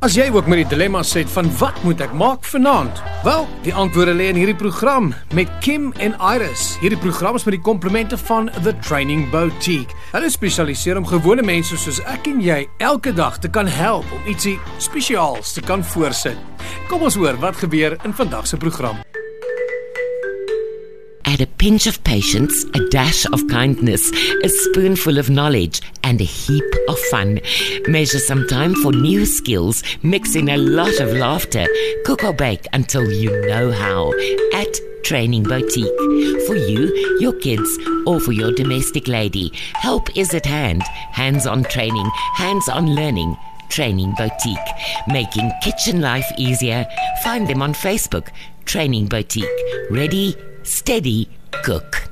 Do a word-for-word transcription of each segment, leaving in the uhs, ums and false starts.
As jy ook met die dilemma sit van wat moet ek maak vanaand? Wel, die antwoorde lê in hierdie program met Kim en Iris. Hierdie program is met die komplimente van The Training Boutique. Hulle spesialiseer om gewone mense soos ek en jy elke dag te kan help om ietsie spesiaals te kan voorsit. Kom ons hoor wat gebeur in vandag se program. Add a pinch of patience, a dash of kindness, a spoonful of knowledge, and a heap of fun. Measure some time for new skills, mix in a lot of laughter. Cook or bake until you know how. At Training Boutique. For you, your kids, or for your domestic lady. Help is at hand. Hands-on training, hands-on learning. Training Boutique. Making kitchen life easier. Find them on Facebook. Training Boutique. Ready, steady, cook.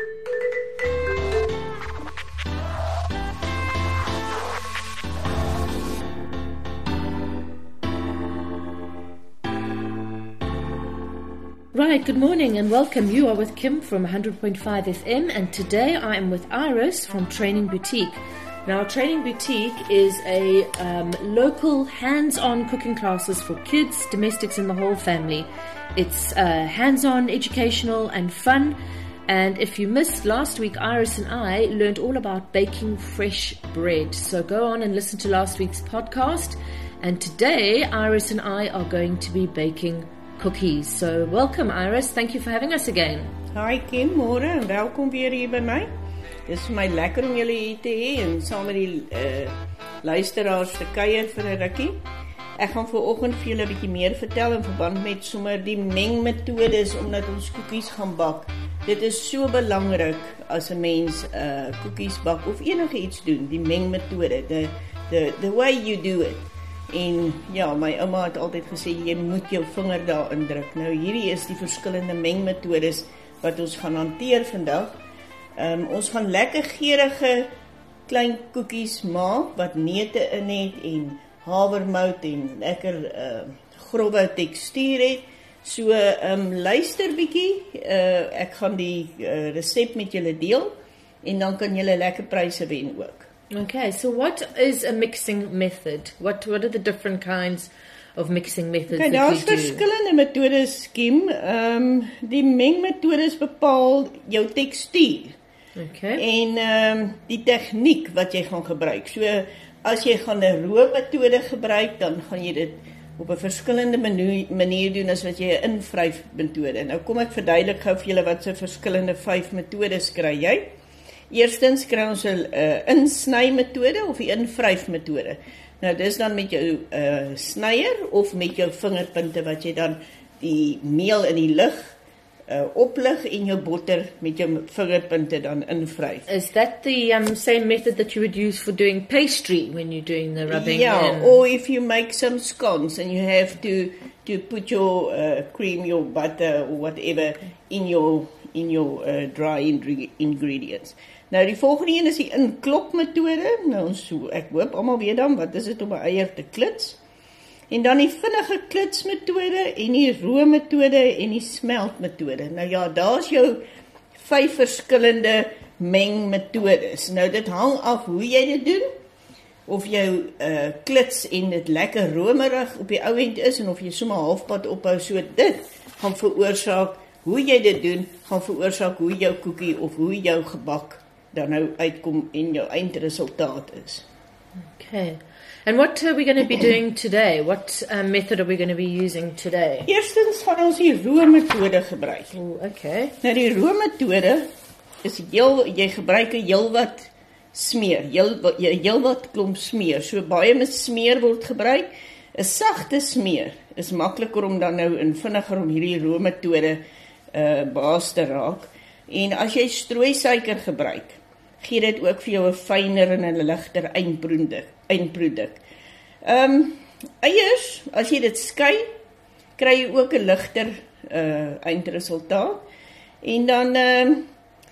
Right, good morning and welcome. You are with Kim from one hundred point five F M, and today I am with Iris from Training Boutique. Now, Training Boutique is a um, local hands-on cooking classes for kids, domestics and the whole family. It's uh, hands-on, educational and fun. And if you missed last week, Iris and I learned all about baking fresh bread. So go on and listen to last week's podcast. And today, Iris and I are going to be baking cookies. So welcome, Iris. Thank you for having us again. Hi Kim, môre en welkom weer hier by my. Dit is vir my lekker om julle hier te hê en saam met die uh, luisteraars te kuier vir 'n rukkie. Ek gaan vanoggend vir julle 'n bietjie meer vertel in verband met sommer die mengmetodes omdat ons koekies gaan bak. Dit is so belangrik as 'n mens uh, koekies bak of enige iets doen, die mengmetode, the, the, the way you do it. En ja, my ouma het altyd gesê, jy moet jou vinger daar indruk. Nou hierdie is die verskillende mengmetodes wat ons gaan hanteer vandag. Um, ons gaan lekker geurende klein koekies maak, wat neute in het en havermout en lekker uh, grove tekstuur het. So, um, luister bietjie, uh, ek gaan die uh, resep met julle deel, en dan kan julle lekker pryse wen ook. Okay, so what is a mixing method? What what are the different kinds of mixing methods okay, that we do? Daar's verskillende metodes, Kim. Um, die mengmetodes bepaal jou tekstuur. Okay. En um, die tegniek wat jy gaan gebruik. So, as jy gaan 'n roo metode gebruik, dan gaan jy dit op 'n verskillende manier, manier doen as wat jy 'n invryf metode. Nou kom ek verduidelik gou vir julle wat se verskillende vyf metodes kry jy. Eerstens kry ons 'n uh, insny metode of die invryf metode. Nou dis dan met jou uh, snyer of met jou vingerpunte wat jy dan die meel in die lug uh, oplig en jou botter met jou vingerpunte dan invryf. Is that the um, same method that you would use for doing pastry when you're doing the rubbing? Yeah, in? or if you make some scones and you have to to put your uh, cream, your butter or whatever in your in your uh, dry ingre ingredients. Nou die volgende een is die inklopmetode. Nou so, ek hoop almal weet dan wat is dit om 'n eier te klits. En dan die vinnige klitsmetode en die roo metode en die smeltmetode. Nou ja, daar's jou vyf verskillende mengmetodes. Nou dit hang af hoe jy dit doen. Of jou uh, klits en dit lekker romerig op die ou end is en of jy sommer halfpad ophou, so dit gaan veroorsaak hoe jy dit doen, gaan veroorsaak hoe jou koekie of hoe jou gebak dan nou uitkom en jou eindresultaat is. Okay. And what are we going to be doing today? What uh, method are we going to be using today? Eerstens gaan ons die roo metode gebruik. Ooh, okay. Nou die roo metode is heel, jy gebruik 'n heelwat smeer, heel, heel wat klomp smeer. So baie met smeer word gebruik. 'n Sagte smeer is makliker om dan nou in vinniger om hierdie roo metode uh, baas te raak. En as jy strooisuiker gebruik, gee dit ook vir jou 'n fyner en 'n ligter eindproduk. eindproduk. Ehm um, eiers, as jy dit skei, kry jy ook 'n ligter uh, eindresultaat. En dan ehm uh,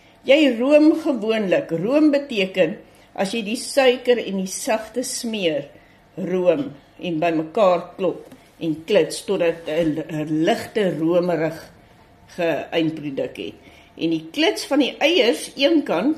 jy room gewoonlik. Room beteken as jy die suiker en die sagte smeer room en bymekaar klop en klits totdat 'n ligte romerig eindproduk het. En die klits van die eiers een kant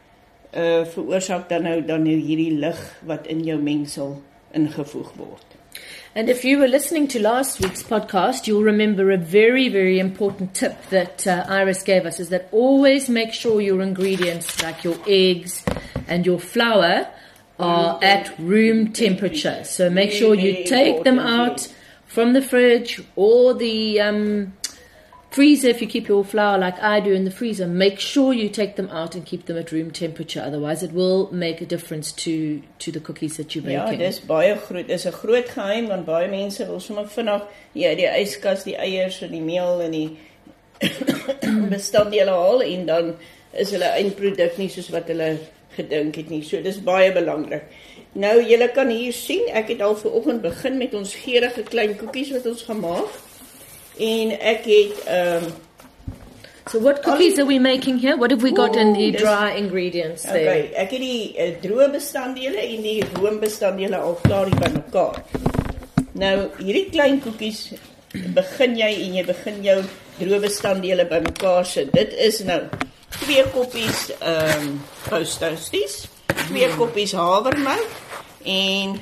uh, veroorsaak dan nou dan nou hierdie lig wat in jou mengsel ingevoeg word. And if you were listening to last week's podcast, you'll remember a very, very important tip that uh, Iris gave us, is that always make sure your ingredients, like your eggs and your flour, are at room temperature. So make sure you take them out from the fridge or the um, freezer. If you keep your flour like I do in the freezer, make sure you take them out and keep them at room temperature. Otherwise, it will make a difference to to the cookies that you're Ja, baking. dis baie groot. Dis 'n groot geheim, want baie mense wil sommer vinnig ja, die yskas, die eiers en die meel en die bestanddele haal en dan is hulle eindproduk nie soos wat hulle gedink het nie. So dis baie belangrik. Nou, julle kan hier sien, ek het al vanoggend begin met ons geurende klein koekies wat ons gemaak. En ek het um So what cookies are we making here? What have we got in the Ooh, dry ingredients there? Okay, ek het die uh, droë bestanddele en die roombestanddele al klaar hier bymekaar. Nou, hierdie klein koekies begin jy en jy begin jou droë bestanddele bymekaar sit. Dit is nou twee koppies um toasties, twee koppies havermelk en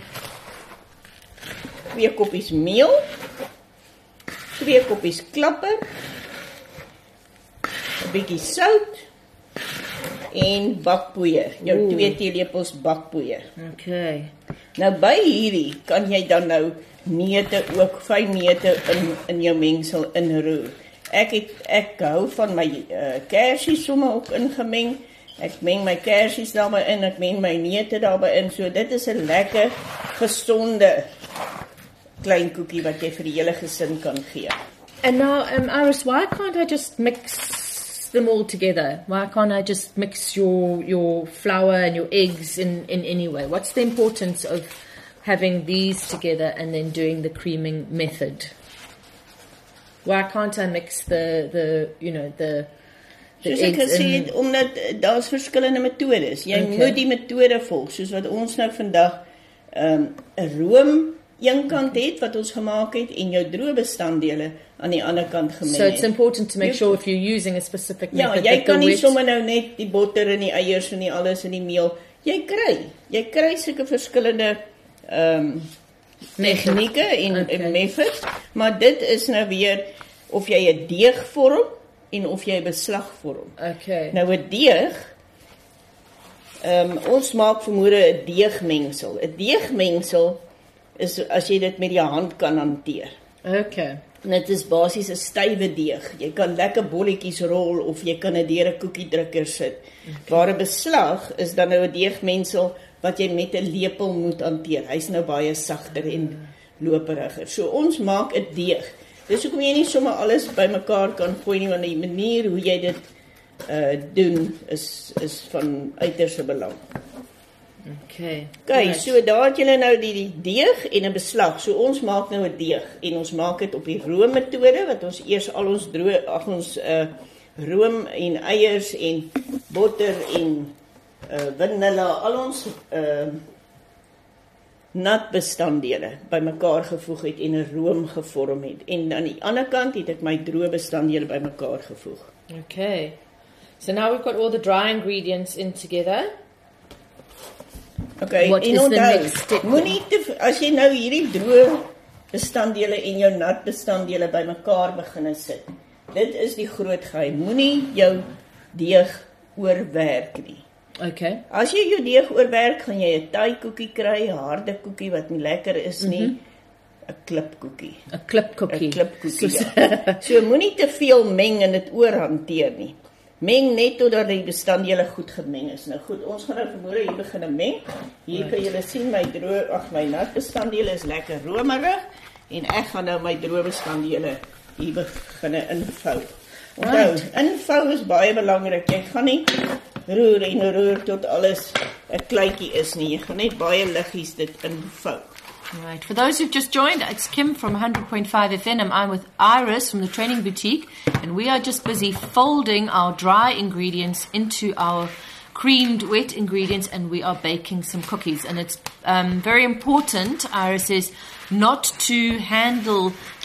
twee koppies meel, twee koppies klapper, 'n bietjie sout en bakpoeier. Jou Oeh. twee teelepels bakpoeier. Okay. Nou by hierdie kan jy dan nou neute ook, fyn neute in in jou mengsel inroer. Ek het ek hou van my uh, kersies somme ook ingemeng. Ek meng my kersies daarby in, ek meng my neute daarby in. So dit is 'n lekker gesonde klein koekie wat jy vir die hele gesin kan gee. And now, um, Iris, why can't I just mix them all together? Why can't I just mix your your flour and your eggs in, in any way? What's the importance of having these together and then doing the creaming method? Why can't I mix the, the you know, the, the Soos ek eggs gesê in... het, omdat uh, daar's verskillende metodes. Jy Okay. moet die metode volg, soos wat ons nou vandag 'n um, room een kant het wat ons gemaak het en jou droë bestanddele aan die ander kant gemeng So it's het. important to make Jy- sure if you're using a specific Ja, method jy that the kan nie wet- sommer nou net die botter en die eiers en die alles en die meel. Jy kry, jy kry sulke verskillende ehm um, tegnieke en, Okay. en methods, maar dit is nou weer of jy 'n deeg vorm en of jy 'n beslag vorm. Okay. Nou 'n deeg, ehm um, ons maak vermoede 'n deegmengsel. 'n Deegmengsel is as jy dit met die hand kan hanteer. Okay. En dit is basies 'n stywe deeg. Jy kan lekker bolletjies rol of jy kan dit deur 'n koekiedrukker sit. Okay. Waar 'n beslag is dan nou 'n deegmengsel wat jy met 'n lepel moet hanteer. Hy's nou baie sagter en loperiger. So ons maak 'n deeg. Dis hoekom jy nie sommer alles bymekaar kan gooi nie, want die manier hoe jy dit uh doen is is van uiterste belang. Okay. Okay, Right. so daar het julle nou die, die deeg en 'n beslag. So ons maak nou 'n deeg en ons maak dit op die roommetode wat ons eers al ons droë ag ons uh room en eiers en botter en uh vanilla, al ons uh nat bestanddele bymekaar gevoeg het en 'n room gevorm het. En aan die ander kant het ek my droë bestanddele bymekaar gevoeg. Okay. So now we've got all the dry ingredients in together. Okay, What en is the onthou, next step? moenie te as jy nou hierdie droë bestanddele en jou nat bestanddele bymekaar begine sit. Dit is die groot geheim. Moenie jou deeg oorwerk nie. Okay. As jy jou deeg oorwerk, gaan jy 'n taai koekie kry, 'n harde koekie wat nie lekker is nie, 'n mm-hmm. klipkoekie. A clip cookie. 'n Klipkoekie. Ja. So moenie te veel meng en dit oorhanteer nie. Meng net totdat die bestanddele goed gemeng is. Nou goed, ons gaan nou vermoed hier begin meng. Hier kan julle sien my droë, ag my nat bestanddele is lekker romerig en ek gaan nou my droë bestanddele hier begin invou. Onthou, invou is baie belangrik. Jy gaan nie roer en roer tot alles 'n kleintjie is nie. Jy gaan net baie liggies dit invou. Right. For those who've just joined, it's Kim from one hundred point five F M. I'm with Iris from the Training Boutique, and we are just busy folding our dry ingredients into our creamed wet ingredients, and we are baking some cookies. And it's um, very important, Iris says, not to handle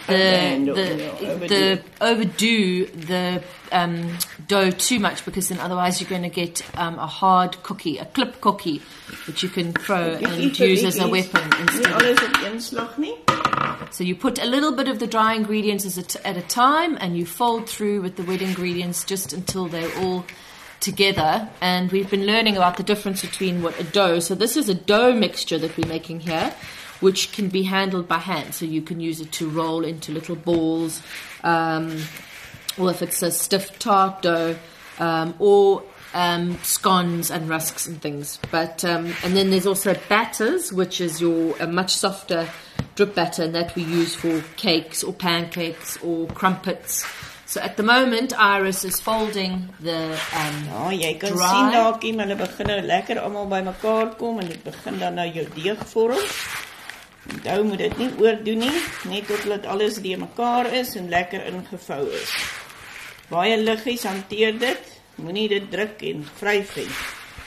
the Overhandle, the yeah, overdo. the overdo the um, dough too much, because then otherwise you're going to get um, a hard cookie, a clip cookie, which you can throw and use as a weapon Nie instead. alles op een slag nie. So you put a little bit of the dry ingredients as a t- at a time, and you fold through with the wet ingredients just until they're all together. And we've been learning about the difference between what a dough. So this is a dough mixture that we're making here, which can be handled by hand. So you can use it to roll into little balls, um, or if it's a stiff tart dough, um, or um, scones and rusks and things. But um, and then there's also batters, which is your a much softer drip batter, and that we use for cakes or pancakes or crumpets. So at the moment, Iris is folding the um, Ja, jy kan dry. sien dalkie, maar hulle begin nou lekker almal bymekaar kom en dit begin dan nou jou deeg vorm. Onthou moet dit nie oordoen nie, net totdat alles die mekaar is en lekker ingevou is. Baie liggies hanteer dit, moenie dit druk en vryf nie.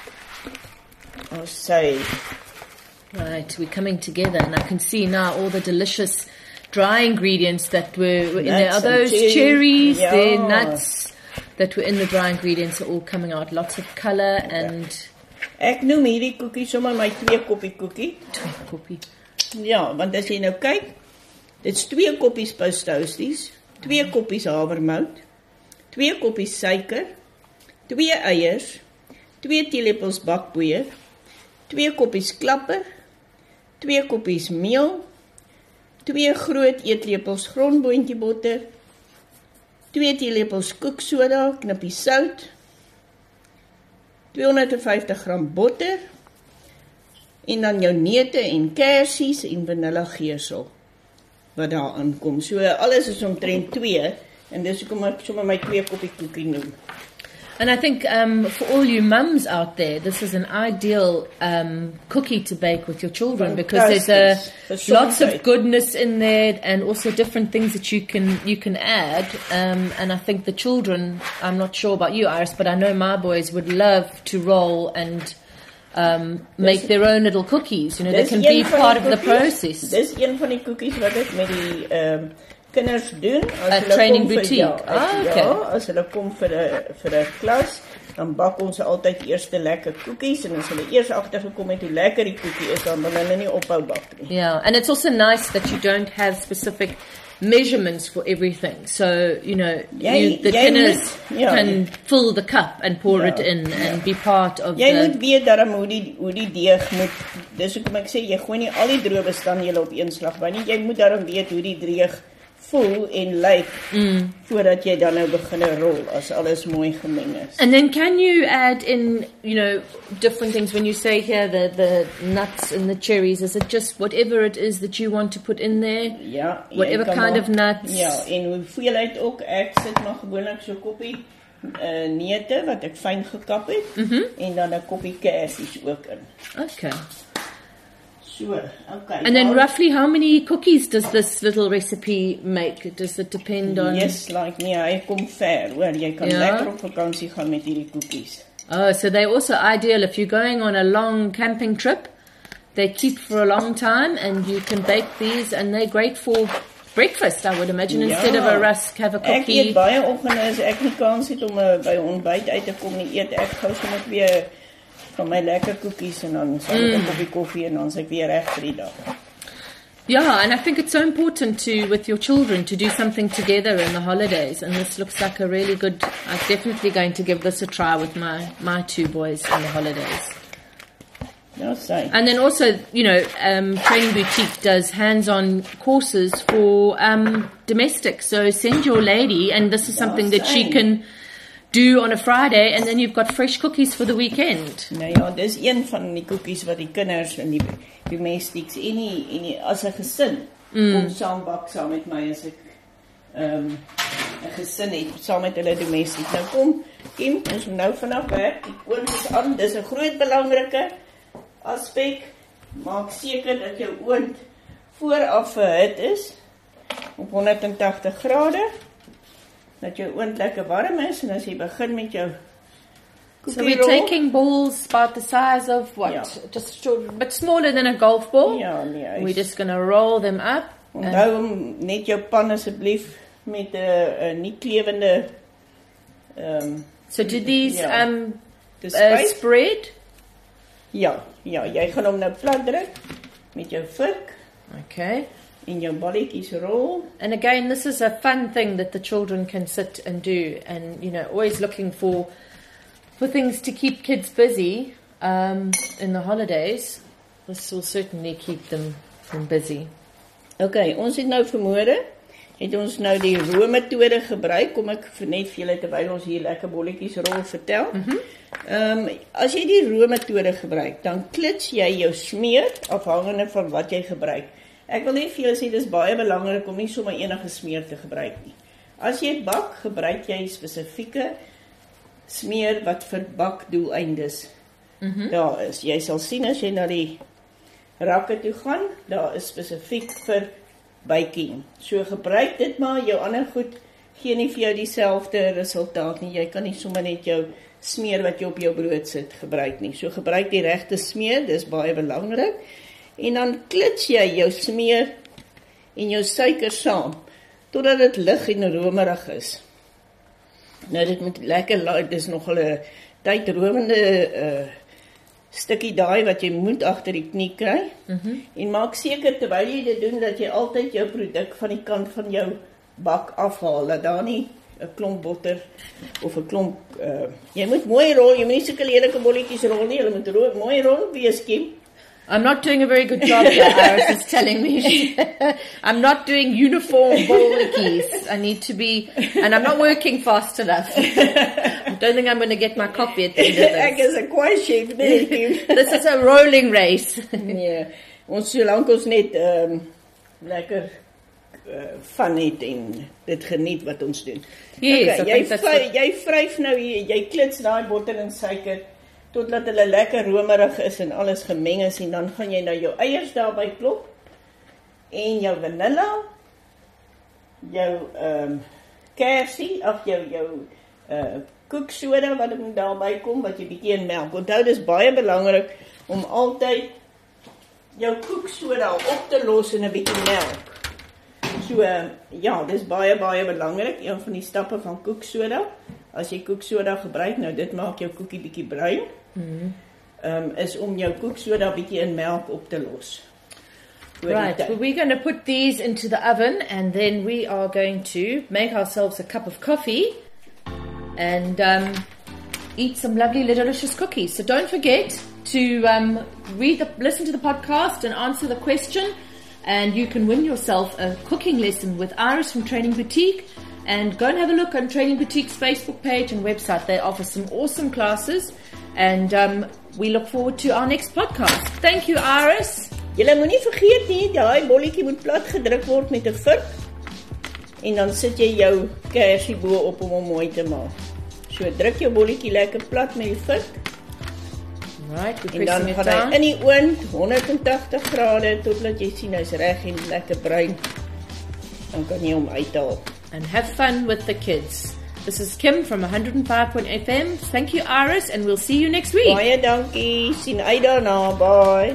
Ons sê Right, we're coming together, and I can see now all the delicious dry ingredients that were, were in there. Are Nuts and those cherries. cherries? Yeah. They're nuts that were in the dry ingredients are all coming out. Lots of colour and ek noem hierdie koekie sommer my twee koppie koekie. cookie. Ja, want as jy nou kyk, dit's twee koppies pastousies, twee koppies havermout, twee koppies suiker, twee eiers, twee teelepels bakpoeier, twee koppies klapper, twee koppies meel, twee groot eetlepels grondboontjie botter, twee teelepels koeksoda, knippie sout, tweehonderdvyftig gram botter, en dan jou neute en kersies en vanilla geesel wat daar aankom. So alles is omtrent twee, en dis hoekom ek sommer my twee koppie koekie noem. And I think um, for all you mums out there, this is an ideal um, cookie to bake with your children, because there's a, Fantastic. lots of goodness in there, and also different things that you can you can add. Um, and I think the children, I'm not sure about you, Iris, but I know my boys would love to roll and um, make their own little cookies. You know, they Dis can een be van part of die the koekies- process. Dis een van die koekies wat ek met die um, kinders doen. As At hulle Training kom vir- Boutique. Ja, as, Ah, okay. ja, as hulle kom vir 'n vir 'n klas, dan bak ons altyd eers lekker koekies, en as hulle eers agtergekom het hoe lekker die koekie is, dan wil hulle nie ophou bak nie. Yeah, and it's also nice that you don't have specific measurements for everything. So, you know, Jy- you, the jy tinners moet- ja. can fill the cup and pour Ja, it in and be part of Jy the... moet weet daarom hoe die hoe die deeg moet. Dis hoekom ek sê jy gooi nie al die droë bestanddele op een slag by nie. Jy moet daarom weet hoe die deeg voel en lyk mm. voordat jy dan nou begin rol as alles mooi gemeng is. And then can you add in, you know, different things when you say here the, the nuts and the cherries? Is it just whatever it is that you want to put in there? Ja, jy Whatever kan kind maar- of nuts. Ja, en hoeveelheid ook. Ek sit maar gewoonlik so 'n koppie uh, neute wat ek fyn gekap het, mm-hmm. en dan 'n koppie kersies ook in. Okay. So, okay. And then nou- roughly how many cookies does this little recipe make? Does it depend on... Yes, like nee, hy kom ver, hoor. Jy kan Ja. lekker op vakansie gaan met hierdie koekies. Oh, so they're also ideal if you're going on a long camping trip. They keep for a long time, and you can bake these, and they're great for breakfast, I would imagine. Instead of a rusk, have a Ek cookie. eet baie oggende as ek nie kans het om uh, by ontbyt uit te kom nie, eet ek gou sommer weer van my lekker koekies, en dan sal ek 'n koppie koffie, en dan is ek weer reg vir die dag. Yeah, and I think it's so important to, with your children, to do something together in the holidays. And this looks like a really good. I'm definitely going to give this a try with my my two boys in the holidays. Ja, sê. And then also, you know, um, Training Boutique does hands-on courses for um, domestic. So send your lady, and this is something that she same. can do on a Friday, and then you've got fresh cookies for the weekend. Nou ja, dis een van die koekies wat die kinders en die domestics en die, en die as 'n gesin mm. kom saam bak saam met my as ek ehm um, 'n gesin het saam met hulle domestics. Nou kom, Kim, ons moet nou vanaf werk. Die oond is aan. Dis 'n groot belangrike aspek. Maak seker dat jou oond vooraf verhit is op honderdtagtig grade. Dat jou oond lekker warm is, en as jy begin met jou So we're taking balls about the size of what? Yeah. Just short, but smaller than a golf ball. Ja, nee. We're just going to roll them up. Onthou om net jou pan asseblief met 'n uh, uh, nie klewende um, So do these ja, um, te uh, spuit. spread? Ja, ja, jy gaan hom nou plat druk met jou vurk Okay. en jou balletjies rol. And again, this is a fun thing that the children can sit and do, and you know, always looking for for things to keep kids busy um, in the holidays. This will certainly keep them them busy. Okay, ons het nou vanmôre het ons nou die roommetode gebruik, kom ek vir net vir julle terwyl ons hier lekker bolletjies rol vertel. Mm-hmm. Um, as jy die roommetode gebruik, dan klits jy jou smeer afhangende van wat jy gebruik. Ek wil net vir julle sê, dis baie belangrik om nie sommer enige smeer te gebruik nie. As jy bak, gebruik jy spesifieke smeer wat vir bakdoeleindes mm-hmm. daar is. Jy sal sien as jy na die rakke toe gaan, daar is spesifiek vir baking. So gebruik dit maar, jou ander goed gee nie vir jou dieselfde resultaat nie. Jy kan nie sommer net jou smeer wat jy op jou brood sit gebruik nie. So gebruik die regte smeer, dis baie belangrik. En dan klits jy jou smeer en jou suiker saam, totdat dit lig en romerig is. Nou dit moet lekker laai, dis nogal 'n tydrowende uh, stukkie daai wat jy moet agter die knie kry. Mm-hmm. En maak seker terwyl jy dit doen dat jy altyd jou produk van die kant van jou bak afhaal, dat daar nie 'n klomp botter of 'n klomp uh, jy moet mooi rol, jy moet nie sulke lelike bolletjies rol nie, jy moet ro- mooi rol wees, Kim. I'm not doing a very good job here, Iris is telling me. I'm not doing uniform bolletjies. I need to be, and I'm not working fast enough. I don't think I'm going to get my coffee at the end of Ek this. is 'n kwaai chef, nee, Kim. This is a rolling race. Nee, ons solank ons net um, lekker uh, van het en dit geniet wat ons doen. Yes, I jy, think that's vry, what- jy vryf nou hier, jy klits daai botter en suiker totdat hulle lekker romerig is en alles gemeng is, en dan gaan jy nou jou eiers daarby klop en jou vanilla, jou ehm um, kersie, ag jou jou uh koeksoda wat moet daarby kom, wat jy bietjie in melk. Onthou, dis baie belangrik om altyd jou koeksoda op te los in 'n bietjie melk. So uh, ja, dis baie baie belangrik, een van die stappe van koeksoda. As jy koeksoda gebruik, nou dit maak jou koekie bietjie bruin. Mm. Um, is om jou koeksoda bietjie in melk op te los. Right, well, we're going to put these into the oven, and then we are going to make ourselves a cup of coffee and um, eat some lovely delicious cookies. So don't forget to um, read the, listen to the podcast and answer the question, and you can win yourself a cooking lesson with Iris from Training Boutique. And go and have a look on Training Boutique's Facebook page and website. They offer some awesome classes, and um, we look forward to our next podcast. Thank you, Iris. Julle moenie vergeet nie, daai bolletjie moet plat gedruk word met 'n vurk. En dan sit jy jou kersie bo op om hom mooi te maak. So druk jou bolletjie lekker plat met die vurk. Right, we're En dan pressing it gaan down. hy in die oond honderd en tagtig grade totdat jy sien hy's reg en lekker bruin. Dan kan jy hom uithaal. And have fun with the kids. This is Kim from one oh five point F M. Thank you, Iris, and we'll see you next week. Baie dankie. Sien uit daarna. Bye.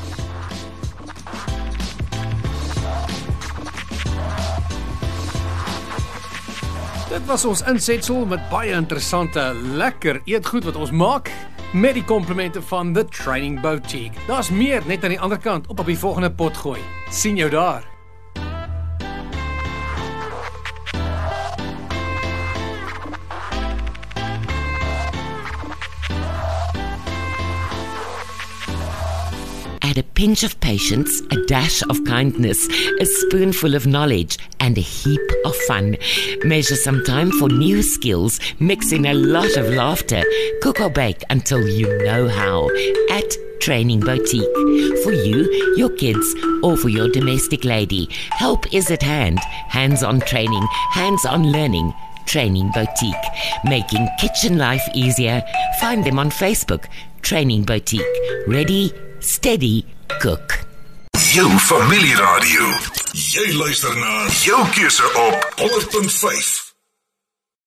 Dit was ons insetsel met baie interessante, lekker eetgoed wat ons maak met die komplimente van The Training Boutique. Daar's meer net aan die ander kant op op die volgende pot gooi. Sien jou daar. Add a pinch of patience, a dash of kindness, a spoonful of knowledge, and a heap of fun. Measure some time for new skills, mix in a lot of laughter. Cook or bake until you know how. At Training Boutique. For you, your kids, or for your domestic lady. Help is at hand. Hands-on training, hands-on learning. Training Boutique. Making kitchen life easier. Find them on Facebook. Training Boutique. Ready, steady, cook. Jou familieradio. Jy luister na jou keuse op honderd punt vyf.